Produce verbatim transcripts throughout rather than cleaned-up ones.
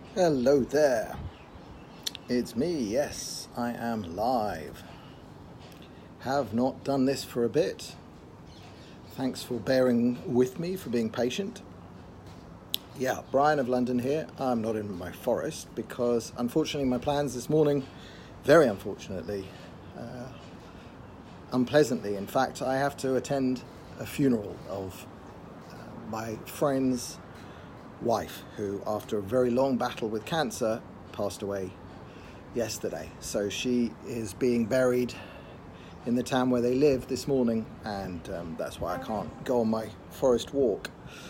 Hello there. It's me, yes, I am live. Have not done this for a bit. Thanks for bearing with me, for being patient. Yeah, Brian of London here. I'm not in my forest because unfortunately my plans this morning, very unfortunately, uh, unpleasantly in fact, I have to attend a funeral of uh, my friend's wife, who after a very long battle with cancer passed away yesterday. So she is being buried in the town where they live this morning, and um, that's why I can't go on my forest walk.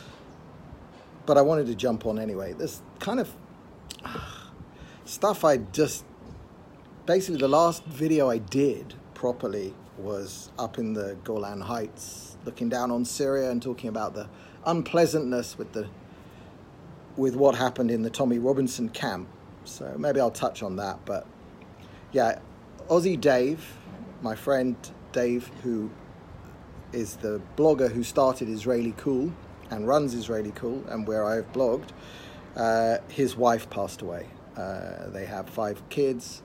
But I wanted to jump on anyway. This kind of uh, stuff I just basically the last video I did properly was up in the Golan Heights, looking down on Syria and talking about the unpleasantness with the with what happened in the Tommy Robinson camp. So maybe I'll touch on that. But yeah, Aussie Dave, my friend Dave, who is the blogger who started Israeli Cool and runs Israeli Cool and where I've blogged, uh, his wife passed away. Uh, they have five kids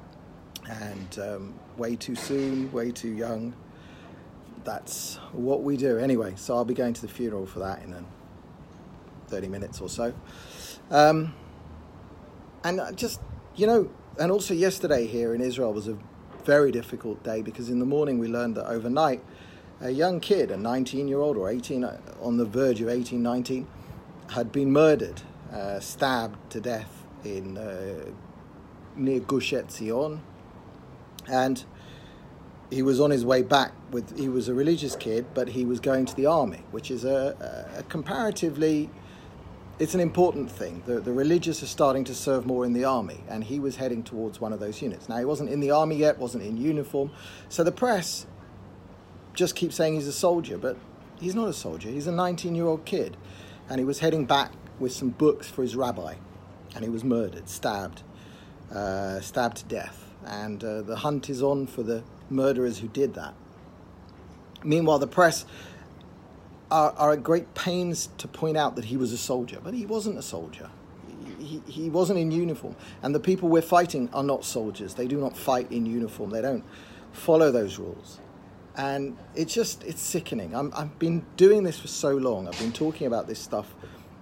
and um, way too soon, way too young. That's what we do. Anyway, so I'll be going to the funeral for that in a thirty minutes or so. Um, and just, you know, and also yesterday here in Israel was a very difficult day because in the morning we learned that overnight a young kid, a nineteen-year-old or eighteen, on the verge of eighteen, nineteen, had been murdered, uh, stabbed to death in uh, near Gush Etzion. And he was on his way back with, he was a religious kid, but he was going to the army, which is a, a comparatively, it's an important thing. The, the religious are starting to serve more in the army, and he was heading towards one of those units. Now, he wasn't in the army yet, wasn't in uniform, so the press just keeps saying he's a soldier, but he's not a soldier. He's a nineteen-year-old kid, and he was heading back with some books for his rabbi, and he was murdered, stabbed, uh, stabbed to death, and uh, the hunt is on for the murderers who did that. Meanwhile, the press Are, are at great pains to point out that he was a soldier, but he wasn't a soldier. He, he, he wasn't in uniform. And the people we're fighting are not soldiers. They do not fight in uniform. They don't follow those rules. And it's just, it's sickening. I'm, I've been doing this for so long. I've been talking about this stuff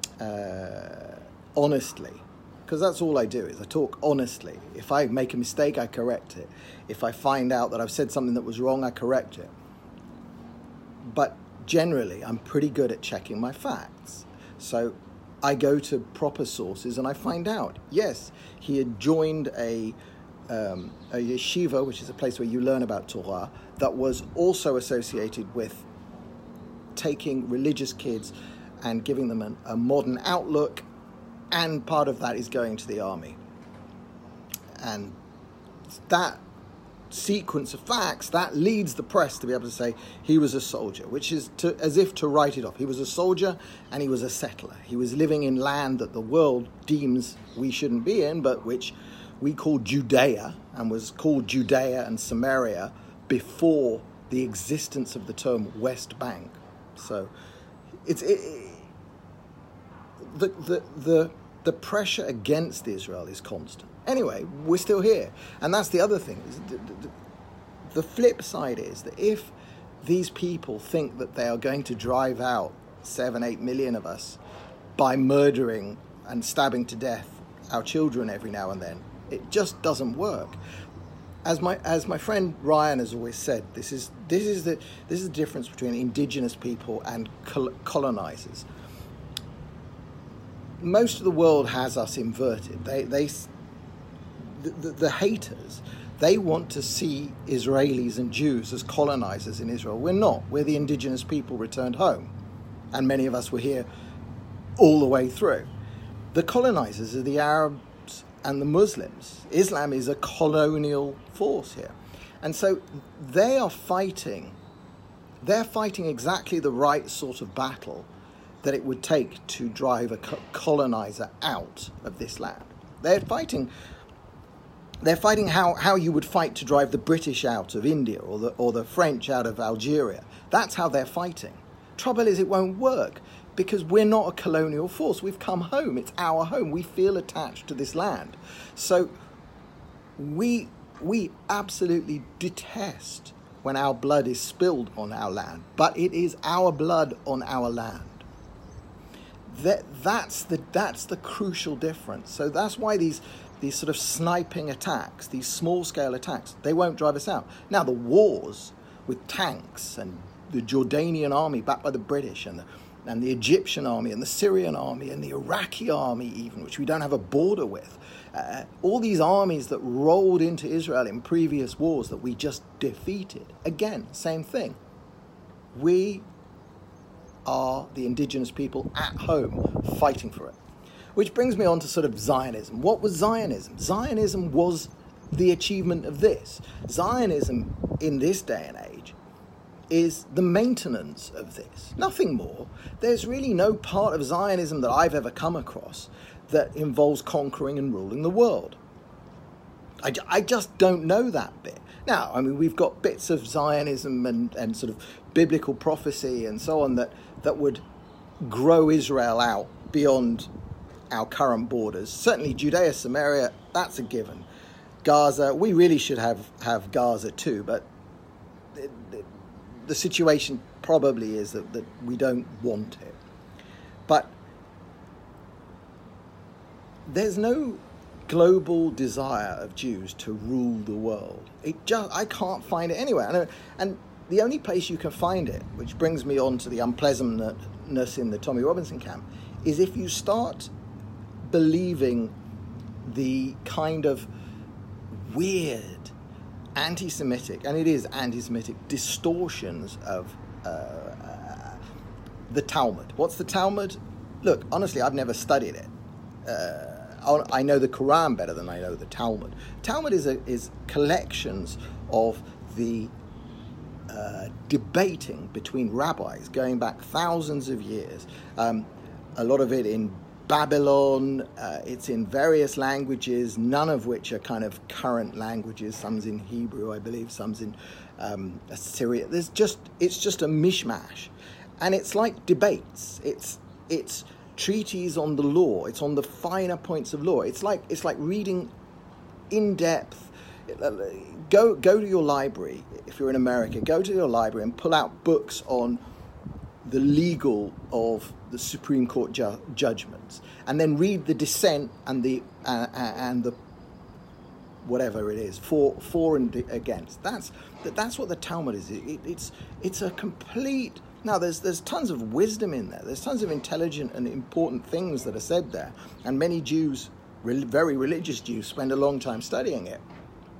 uh, honestly, because that's all I do is I talk honestly. If I make a mistake, I correct it. If I find out that I've said something that was wrong, I correct it. But generally, I'm pretty good at checking my facts. So I go to proper sources and I find out, yes, he had joined a, um, a yeshiva, which is a place where you learn about Torah, that was also associated with taking religious kids and giving them an, a modern outlook, and part of that is going to the army. And that sequence of facts, that leads the press to be able to say he was a soldier, which is to, as if to write it off. He was a soldier and he was a settler. He was living in land that the world deems we shouldn't be in, but which we call Judea, and was called Judea and Samaria before the existence of the term West Bank. So it's it, it, the the the the pressure against Israel is constant. Anyway, we're still here. And that's the other thing. The, the, the flip side is that if these people think that they are going to drive out seven, eight million of us by murdering and stabbing to death our children every now and then, it just doesn't work. As my as my friend Ryan has always said, this is this is the this is the difference between indigenous people and col- colonizers. Most of the world has us inverted. They they The, the, the haters, they want to see Israelis and Jews as colonizers in Israel. We're not. We're the indigenous people returned home. And many of us were here all the way through. The colonizers are the Arabs and the Muslims. Islam is a colonial force here. And so they are fighting, they're fighting exactly the right sort of battle that it would take to drive a co- colonizer out of this land. They're fighting... They're fighting how, how you would fight to drive the British out of India or the or the French out of Algeria. That's how they're fighting. Trouble is, it won't work because we're not a colonial force. We've come home. It's our home. We feel attached to this land. So we we absolutely detest when our blood is spilled on our land, but it is our blood on our land. That that's the that's the crucial difference. So that's why these these sort of sniping attacks, these small scale attacks, they won't drive us out. Now the wars with tanks and the Jordanian army backed by the British and the and the Egyptian army and the Syrian army and the Iraqi army even, which we don't have a border with. Uh, all these armies that rolled into Israel in previous wars that we just defeated. Again, same thing. We are the indigenous people at home fighting for it. Which brings me on to sort of Zionism. What was Zionism? Zionism was the achievement of this. Zionism in this day and age is the maintenance of this. Nothing more. There's really no part of Zionism that I've ever come across that involves conquering and ruling the world. I, I just don't know that bit. Now, I mean, we've got bits of Zionism and, and sort of biblical prophecy and so on that, that would grow Israel out beyond our current borders. Certainly Judea, Samaria, that's a given. Gaza, we really should have, have Gaza too, but it, it, the situation probably is that, that we don't want it. But there's no global desire of Jews to rule the world. It just I can't find it anywhere. And, and the only place you can find it, which brings me on to the unpleasantness in the Tommy Robinson camp, is if you start believing the kind of weird anti-Semitic, and it is anti-Semitic, distortions of uh, uh, the Talmud. What's the Talmud? Look, honestly, I've never studied it. Uh, I know the Quran better than I know the Talmud. Talmud is a, is collections of the uh, debating between rabbis going back thousands of years. Um, a lot of it in Babylon. Uh, it's in various languages, none of which are kind of current languages. Some's in Hebrew, I believe. Some's in um, Assyria. There's just it's just a mishmash, and it's like debates. It's it's treaties on the law. It's on the finer points of law. It's like it's like reading in depth. Go go to your library if you're in America. Go to your library and pull out books on the legal of the Supreme Court ju- judgments, and then read the dissent and the uh, and the whatever it is for for and against. That's that's what the Talmud is. It, it's it's a complete. Now, there's there's tons of wisdom in there. There's tons of intelligent and important things that are said there. And many Jews, re- very religious Jews, spend a long time studying it.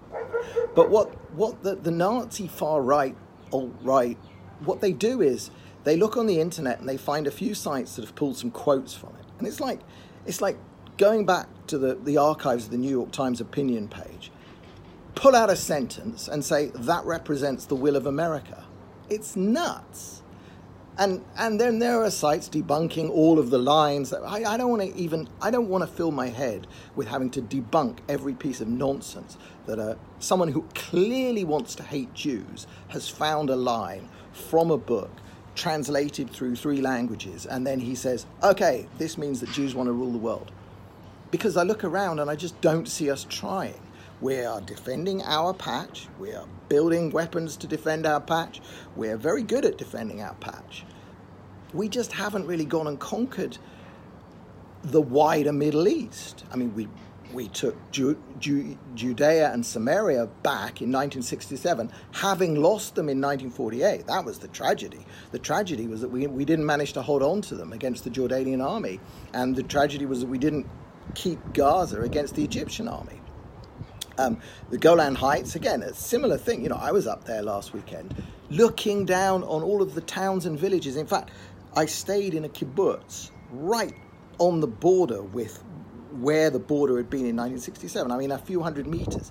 But what what the, the Nazi far right, alt-right, what they do is they look on the internet and they find a few sites that have pulled some quotes from it. And it's like it's like going back to the, the archives of the New York Times opinion page, pull out a sentence and say, that represents the will of America. It's nuts. And and then there are sites debunking all of the lines. That I, I don't want to even, I don't want to fill my head with having to debunk every piece of nonsense that uh, someone who clearly wants to hate Jews has found a line from a book translated through three languages. And then he says, okay, this means that Jews want to rule the world. Because I look around and I just don't see us trying. We are defending our patch. We are building weapons to defend our patch. We're very good at defending our patch. We just haven't really gone and conquered the wider Middle East. I mean, we we took Ju- Ju- Judea and Samaria back in nineteen sixty-seven, having lost them in nineteen forty-eight. That was the tragedy. The tragedy was that we, we didn't manage to hold on to them against the Jordanian army. And the tragedy was that we didn't keep Gaza against the Egyptian army. Um, the Golan Heights, again, a similar thing. You know, I was up there last weekend looking down on all of the towns and villages. In fact, I stayed in a kibbutz right on the border with where the border had been in nineteen sixty-seven. I mean, a few hundred meters.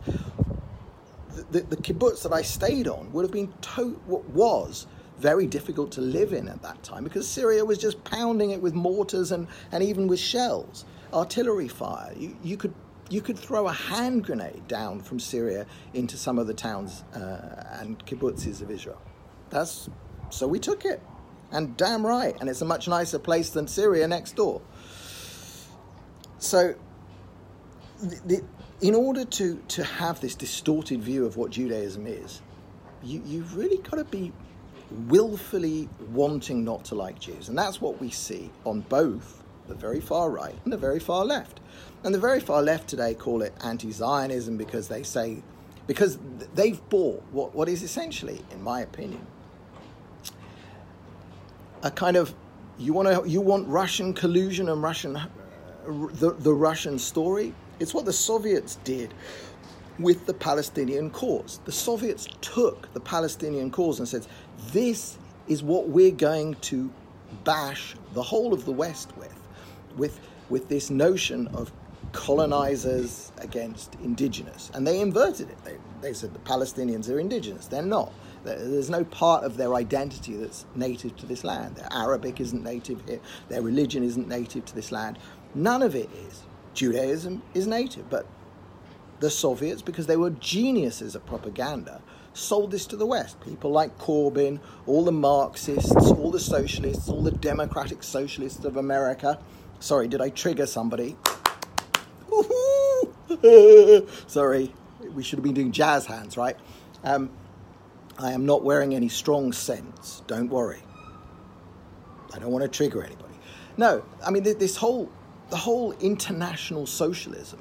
The, the, the kibbutz that I stayed on would have been, to- was very difficult to live in at that time because Syria was just pounding it with mortars and, and even with shells, artillery fire. You, you could You could throw a hand grenade down from Syria into some of the towns uh, and kibbutzes of Israel. That's so we took it. And damn right. And it's a much nicer place than Syria next door. So, the, the, in order to, to have this distorted view of what Judaism is, you, you've really got to be willfully wanting not to like Jews. And that's what we see on both the very far right and the very far left. And the very far left today call it anti-Zionism because they say, because they've bought what, what is essentially, in my opinion, a kind of, you want to, you want Russian collusion and Russian, uh, the, the Russian story. It's what the Soviets did with the Palestinian cause. The Soviets took the Palestinian cause and said, this is what we're going to bash the whole of the West with, with, with this notion of colonizers against indigenous. And they inverted it. They, they said the Palestinians are indigenous. They're not. There's no part of their identity that's native to this land. Their Arabic isn't native here. Their religion isn't native to this land. None of it is. Judaism is native, but the Soviets, because they were geniuses at propaganda, sold this to the West. People like Corbyn, all the Marxists, all the socialists, all the democratic socialists of America. Sorry, did I trigger somebody? Sorry, we should have been doing jazz hands, right? Um, I am not wearing any strong scents. Don't worry. I don't want to trigger anybody. No, I mean, this whole, the whole international socialism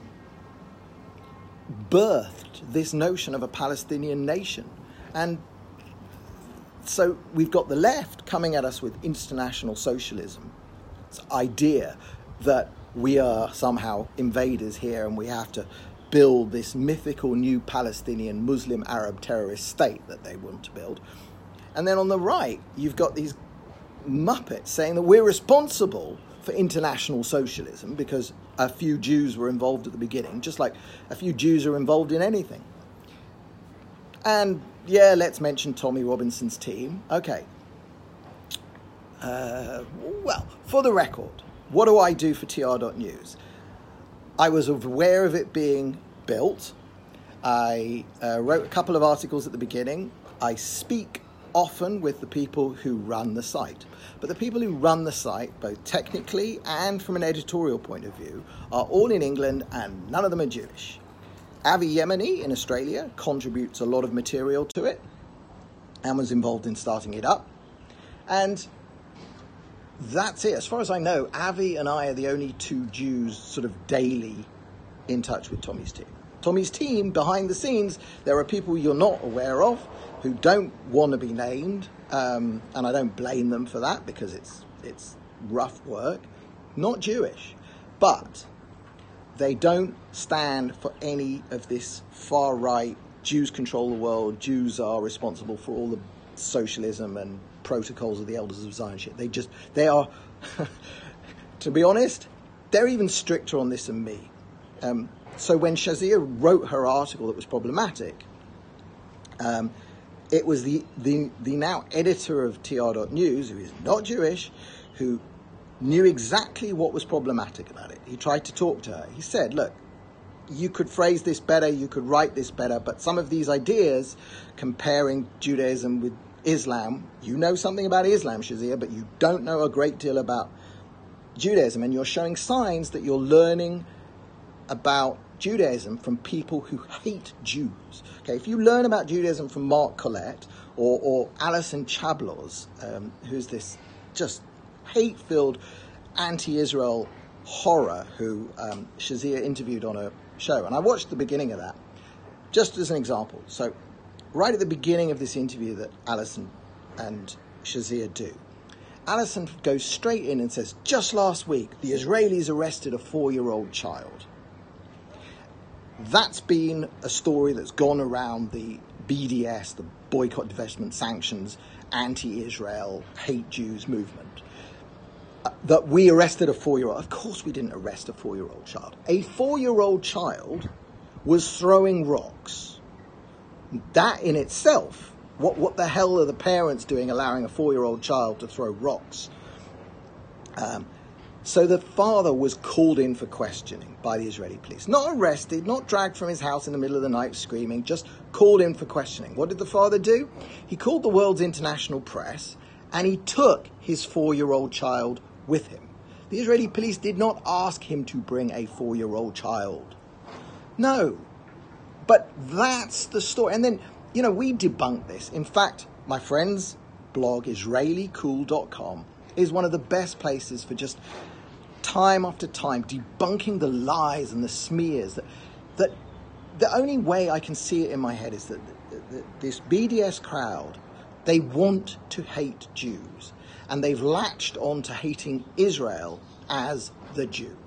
birthed this notion of a Palestinian nation. And so we've got the left coming at us with international socialism. This idea that we are somehow invaders here and we have to build this mythical new Palestinian Muslim Arab terrorist state that they want to build. And then on the right, you've got these muppets saying that we're responsible for international socialism because a few Jews were involved at the beginning, just like a few Jews are involved in anything. And yeah, let's mention Tommy Robinson's team. Okay. Uh, well, for the record, what do I do for T R dot news? I was aware of it being built. I uh, wrote a couple of articles at the beginning. I speak often with the people who run the site. But the people who run the site, both technically and from an editorial point of view, are all in England and none of them are Jewish. Avi Yemeni in Australia contributes a lot of material to it and was involved in starting it up. And that's it. As far as I know, Avi and I are the only two Jews sort of daily in touch with Tommy's team. Tommy's team, behind the scenes, there are people you're not aware of who don't want to be named, um, and I don't blame them for that because it's it's rough work, not Jewish, but they don't stand for any of this far-right, Jews control the world, Jews are responsible for all the socialism and protocols of the elders of Zion shit. They just, they are, to be honest, they're even stricter on this than me. Um, so when Shazia wrote her article that was problematic, um, it was the, the, the now editor of T R dot news, who is not Jewish, who knew exactly what was problematic about it. He tried to talk to her. He said, look, you could phrase this better, you could write this better, but some of these ideas, comparing Judaism with Islam, you know something about Islam, Shazia, but you don't know a great deal about Judaism, and you're showing signs that you're learning about Judaism from people who hate Jews. Okay, if you learn about Judaism from Mark Collette or, or Alison Chablos, um, who's this just hate-filled anti-Israel horror who um, Shazia interviewed on a show, and I watched the beginning of that just as an example. So right at the beginning of this interview that Alison and Shazia do, Alison goes straight in and says, just last week, the Israelis arrested a four-year-old child. That's been a story that's gone around the B D S, the Boycott, Divestment, Sanctions, anti-Israel, hate Jews movement. Uh, that we arrested a four-year-old. Of course we didn't arrest a four-year-old child. A four-year-old child was throwing rocks. That in itself, what, what the hell are the parents doing allowing a four-year-old child to throw rocks? Um, so the father was called in for questioning by the Israeli police. Not arrested, not dragged from his house in the middle of the night screaming, just called in for questioning. What did the father do? He called the world's international press and he took his four-year-old child with him. The Israeli police did not ask him to bring a four-year-old child. No. But that's the story. And then, you know, we debunk this. In fact, my friend's blog, Israeli Cool dot com, is one of the best places for just time after time debunking the lies and the smears that that the only way I can see it in my head is that this B D S crowd, they want to hate Jews, and they've latched on to hating Israel as the Jew.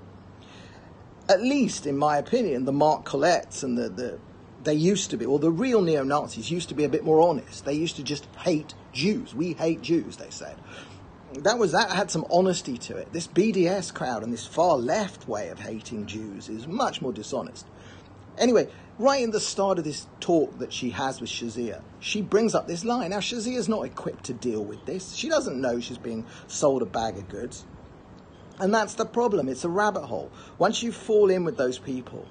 At least, in my opinion, the Mark Colletts and the, the they used to be, or the real neo-Nazis used to be a bit more honest. They used to just hate Jews. We hate Jews, they said. That was that had some honesty to it. This B D S crowd and this far left way of hating Jews is much more dishonest. Anyway, right in the start of this talk that she has with Shazia, she brings up this line. Now, Shazia's not equipped to deal with this. She doesn't know she's being sold a bag of goods. And that's the problem. It's a rabbit hole. Once you fall in with those people,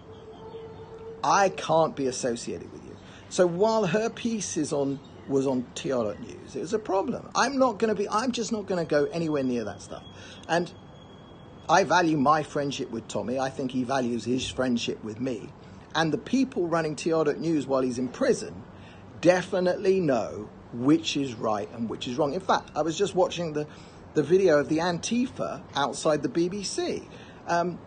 I can't be associated with you. So while her piece is on was on T R dot news, it was a problem. I'm not going to be, I'm just not going to go anywhere near that stuff. And I value my friendship with Tommy. I think he values his friendship with me. And the people running T R dot news while he's in prison definitely know which is right and which is wrong. In fact, I was just watching the, the video of the Antifa outside the B B C. Um,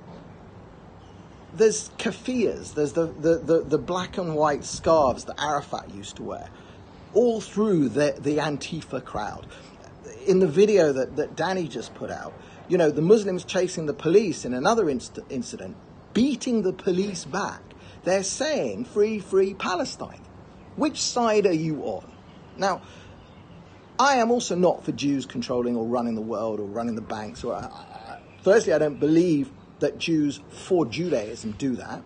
there's keffiyehs, there's the, the, the, the black and white scarves that Arafat used to wear, all through the, the Antifa crowd. In the video that, that Danny just put out, you know, the Muslims chasing the police in another inst- incident, beating the police back. They're saying, free, free Palestine. Which side are you on? Now, I am also not for Jews controlling or running the world or running the banks. Or, uh, firstly, I don't believe that Jews for Judaism do that.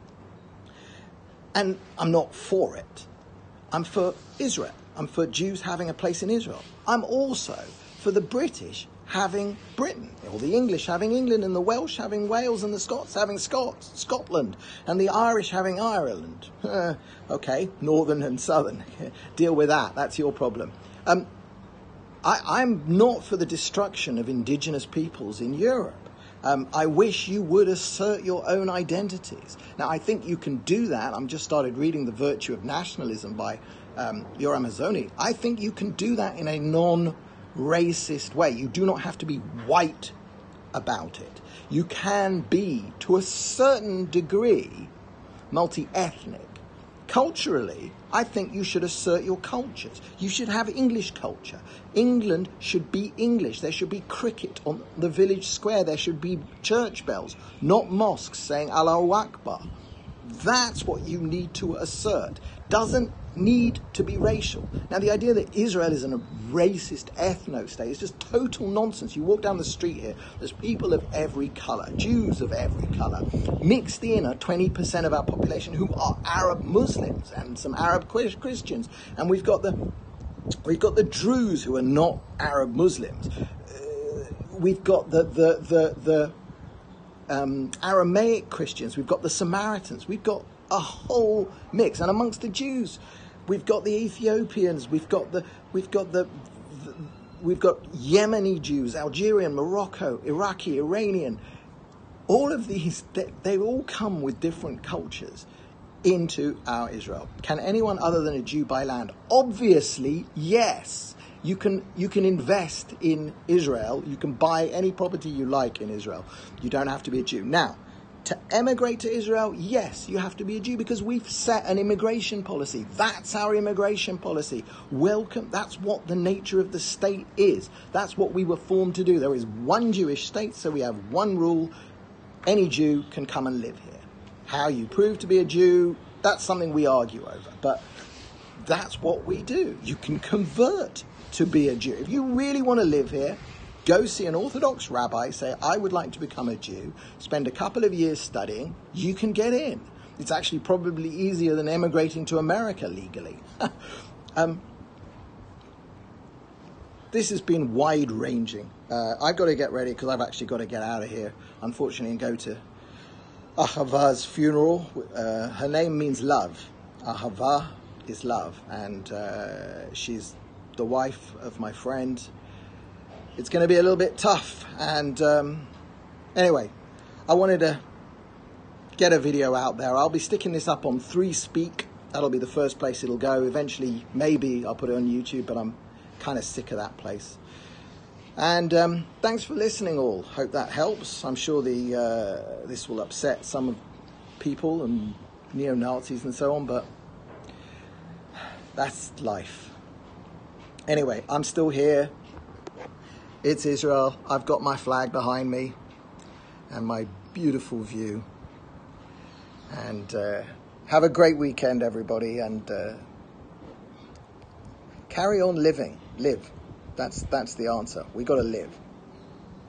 And I'm not for it. I'm for Israel. I'm for Jews having a place in Israel. I'm also for the British having Britain, or the English having England, and the Welsh having Wales, and the Scots having Scots, Scotland, and the Irish having Ireland. Uh, okay, northern and southern. Deal with that. That's your problem. Um, I, I'm not for the destruction of indigenous peoples in Europe. Um, I wish you would assert your own identities. Now, I think you can do that. I'm just started reading The Virtue of Nationalism by um, Yoram Hazony. I think you can do that in a non racist way. You do not have to be white about it. You can be, to a certain degree, multi-ethnic. Culturally, I think you should assert your cultures. You should have English culture. England should be English. There should be cricket on the village square. There should be church bells, not mosques saying Allahu Akbar. That's what you need to assert. Doesn't need to be racial. Now, the idea that Israel is a racist ethno-state is just total nonsense. You walk down the street here, there's people of every colour, Jews of every colour. Mixed in are twenty percent of our population who are Arab Muslims and some Arab Christians. And we've got the we've got the Druze who are not Arab Muslims. Uh, we've got the the the, the um, Aramaic Christians. We've got the Samaritans. We've got a whole mix. And amongst the Jews, we've got the Ethiopians, we've got the we've got the, the we've got Yemeni Jews, Algerian, Morocco, Iraqi, Iranian. All of these, they, they all come with different cultures into our Israel. Can anyone other than a Jew buy land? Obviously, yes. You can you can invest in Israel. You can buy any property you like in Israel. You don't have to be a Jew. Now, to emigrate to Israel, yes, you have to be a Jew because we've set an immigration policy. That's our immigration policy. Welcome. That's what the nature of the state is. That's what we were formed to do. There is one Jewish state, so we have one rule. Any Jew can come and live here. How you prove to be a Jew, that's something we argue over. But that's what we do. You can convert to be a Jew. If you really want to live here, go see an Orthodox rabbi, say, I would like to become a Jew, spend a couple of years studying, you can get in. It's actually probably easier than emigrating to America legally. um, this has been wide-ranging. Uh, I've got to get ready because I've actually got to get out of here, unfortunately, and go to Ahava's funeral. Uh, her name means love. Ahava is love, and uh, she's the wife of my friend, it's going to be a little bit tough. And um, anyway, I wanted to get a video out there. I'll be sticking this up on three speak. That'll be the first place it'll go. Eventually, maybe I'll put it on YouTube, but I'm kind of sick of that place. And um, thanks for listening all. Hope that helps. I'm sure the uh, this will upset some people and neo-Nazis and so on, but that's life. Anyway, I'm still here. It's Israel. I've got my flag behind me and my beautiful view. And uh, have a great weekend, everybody, and uh, carry on living. Live. That's that's the answer. We got to live.